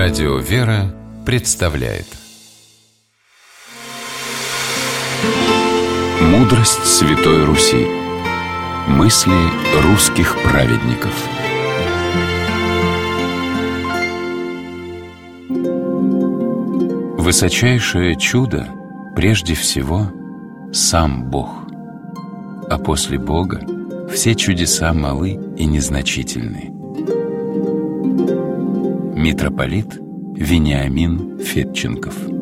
Радио «Вера» представляет Мудрость Святой Руси. Мысли русских праведников. Высочайшее чудо прежде всего сам Бог, а после Бога все чудеса малы и незначительны. Митрополит Вениамин Федченков.